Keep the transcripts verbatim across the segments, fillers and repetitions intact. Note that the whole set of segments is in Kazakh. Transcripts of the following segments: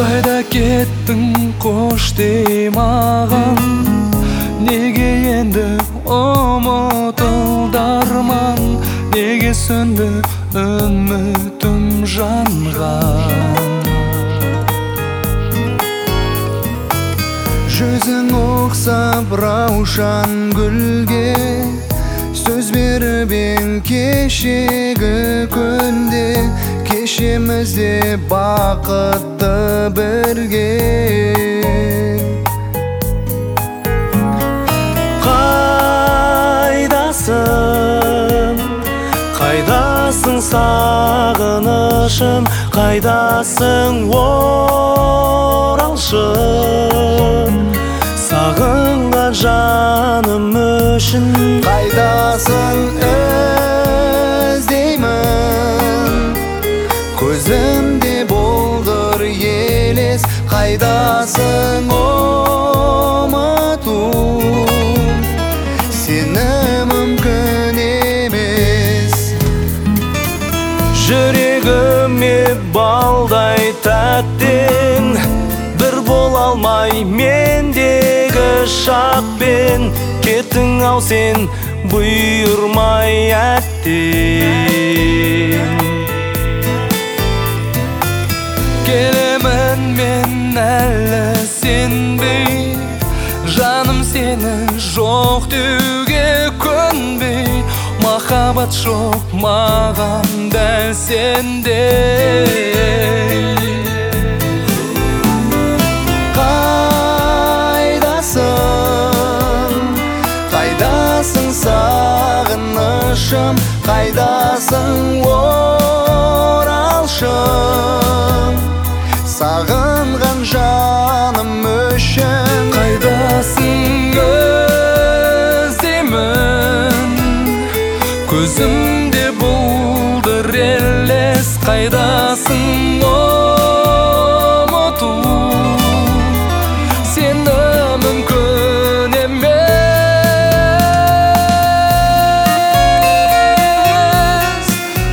Қайда кеттің қош дей маған, неге енді ұмытылды арман, неге сөнді үмітім жанған. Жүзің ұқсап раушан гүлге, сөз беріп ең кешегі күнде, кешеміз де бақытты бірге. Қайдасың, қайдасың сағынышым, қайдасың оралшы, сағынған жаным үшін. Қайдасың іздеймін, көзімде болдыр елес. Қайдасың ұмыту, сені мүмкін емес. Жүрегіме балдай тәттен, бір бола алмай мендегі шақпен. Кеттің ау сен бұйырмай әттен. Келемін мен әлі сенбей, жаным сені жоқ деуге көнбей. Махаббат жоқ маған дәл сендей. Қайдасың, қайдасың сағынышым, қайдасың оралшы, сағынған жаным үшін. Қайдасың іздеймін, көзімде болдыр елес. Қайдасың ұмыту, сені мүмкін емес.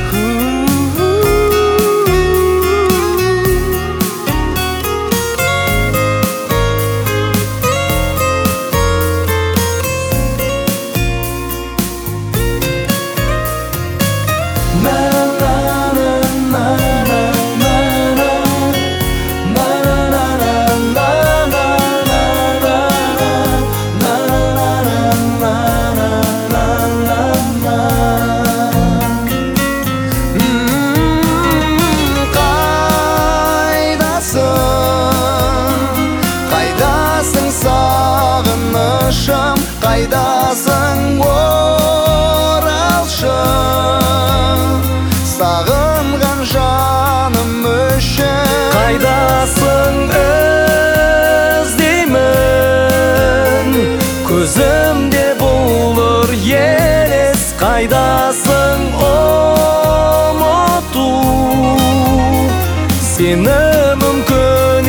Қайдасың оралшы, сағынған жаным үшін. Қайдасың іздеймін, көзімде болдыр елес. Қайдасың ұмыту, сені мүмкін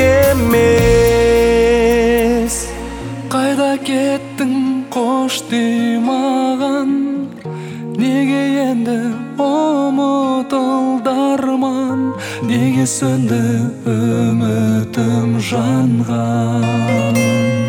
емес. Қайда кеттің қош дей маған, неге енді ұмытылды арман, неге сөнді үмітім жанған.